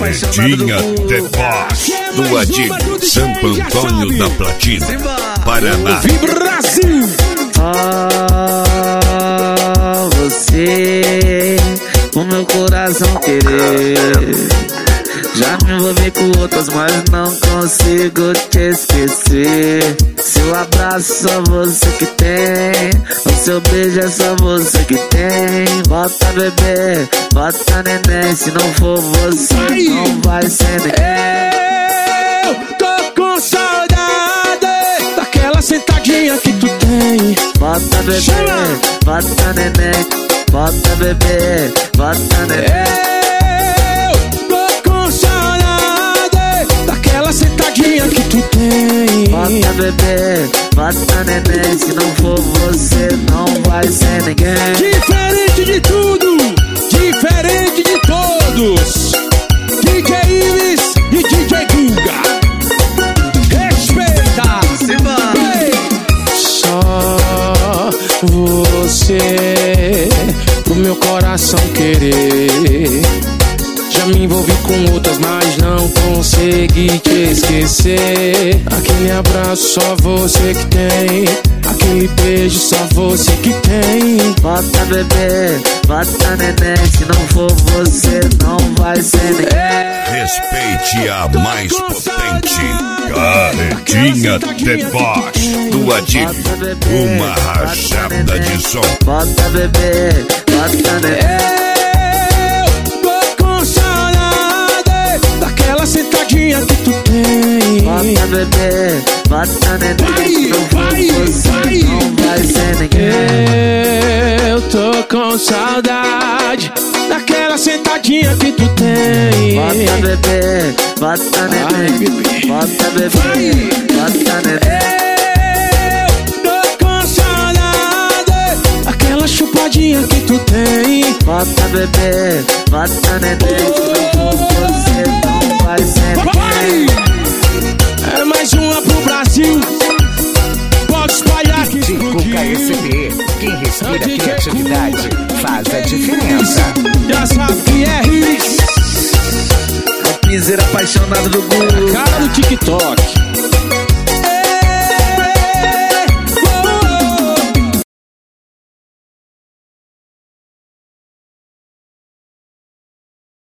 Carretinha The Boss, do Adílio, Santo Antônio da Platina, Paraná. Brasil! Você, o meu coração querer. Já me envolvi com outras, mas não consigo te esquecer. Seu abraço só você que tem, o seu beijo é só você que tem. Bota bebê, bota neném, se não for você não vai ser ninguém. Eu tô com saudade daquela sentadinha que tu tem. Bota bebê, bota neném, bota bebê, bota neném. Sentadinha que tu tem. Bota bebê, bota neném, se não for você não vai ser ninguém. Diferente de tudo, diferente de todos, DJ Ives e DJ Guga. Respeita. Só você pro meu coração querer. Já me envolvi com outras, mas não consegui te esquecer. Aquele abraço só você que tem, aquele beijo só você que tem. Bota bebê, bota neném, se não for você não vai ser ninguém. Respeite a mais potente, Carretinha The Boss, do Adílio, uma rajada de som. Bota bebê, bota neném. Sentadinha que tu tem. Bota bebê, bota neném, não vai ser ninguém. Eu tô com saudade daquela sentadinha que tu tem. Bota bebê, bota neném, bota bebê, bota neném. Eu tô com saudade daquela chupadinha que tu tem. Bota bebê, bota neném, se não for você não vai ser ninguém. É mais uma pro Brasil. Pode espalhar que Cuca SP, quem respira criatividade faz a diferença. Já sabe que é hits. É o piseiro apaixonado do Guga, cara do TikTok.